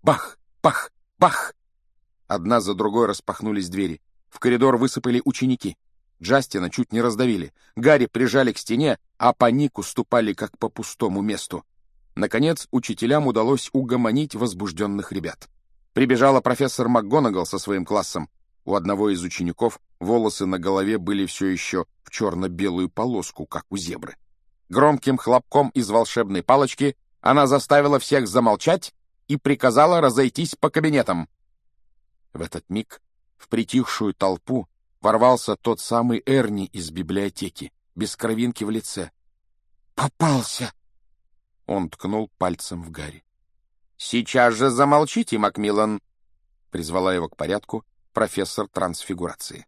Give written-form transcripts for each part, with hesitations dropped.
Бах! Бах! Бах! Одна за другой распахнулись двери. В коридор высыпали ученики. Джастина чуть не раздавили. Гарри прижали к стене, а по Нику ступали как по пустому месту. Наконец, учителям удалось угомонить возбужденных ребят. Прибежала профессор МакГонагал со своим классом. У одного из учеников волосы на голове были все еще в черно-белую полоску, как у зебры. Громким хлопком из волшебной палочки она заставила всех замолчать и приказала разойтись по кабинетам. В этот миг в притихшую толпу ворвался тот самый Эрни из библиотеки, без кровинки в лице. «Попался!» Он ткнул пальцем в Гарри. «Сейчас же замолчите, Макмиллан!» — призвала его к порядку профессор трансфигурации.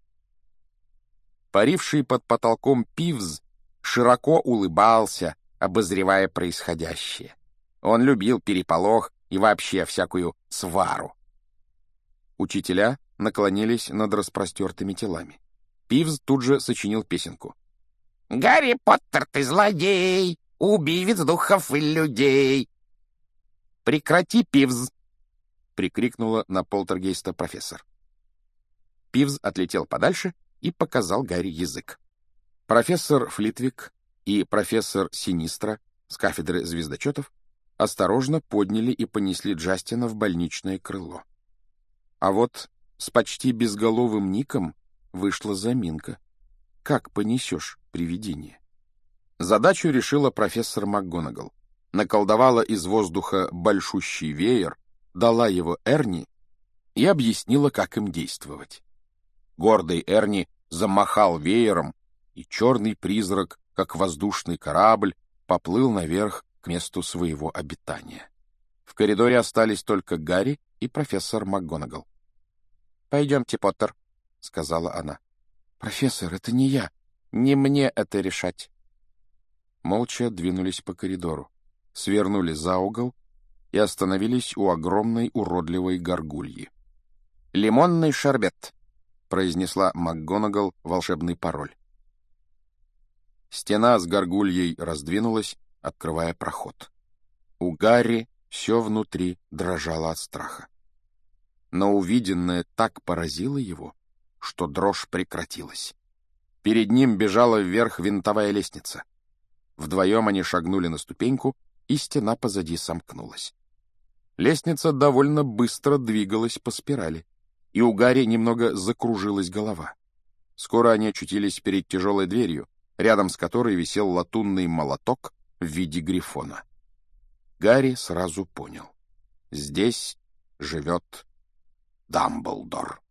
Паривший под потолком Пивз широко улыбался, обозревая происходящее. Он любил переполох и вообще всякую свару. Учителя наклонились над распростертыми телами. Пивз тут же сочинил песенку. «Гарри Поттер, ты злодей, убивец духов и людей!» «Прекрати, Пивз!» — прикрикнула на полтергейста профессор. Пивз отлетел подальше и показал Гарри язык. Профессор Флитвик и профессор Синистра с кафедры звездочетов осторожно подняли и понесли Джастина в больничное крыло. А вот с почти безголовым Ником вышла заминка. Как понесешь привидение? Задачу решила профессор МакГонагал. Наколдовала из воздуха большущий веер, дала его Эрни и объяснила, как им действовать. Гордый Эрни замахал веером, и черный призрак, как воздушный корабль, поплыл наверх к месту своего обитания. В коридоре остались только Гарри и профессор МакГонагал. «Пойдемте, Поттер», — сказала она. «Профессор, это не я. Не мне это решать». Молча двинулись по коридору, свернули за угол и остановились у огромной уродливой горгульи. «Лимонный шербет», — произнесла МакГонагал волшебный пароль. Стена с горгульей раздвинулась, открывая проход. У Гарри все внутри дрожало от страха. Но увиденное так поразило его, что дрожь прекратилась. Перед ним бежала вверх винтовая лестница. Вдвоем они шагнули на ступеньку, и стена позади сомкнулась. Лестница довольно быстро двигалась по спирали, и у Гарри немного закружилась голова. Скоро они очутились перед тяжелой дверью, рядом с которой висел латунный молоток в виде грифона. Гарри сразу понял. Здесь живет Дамблдор.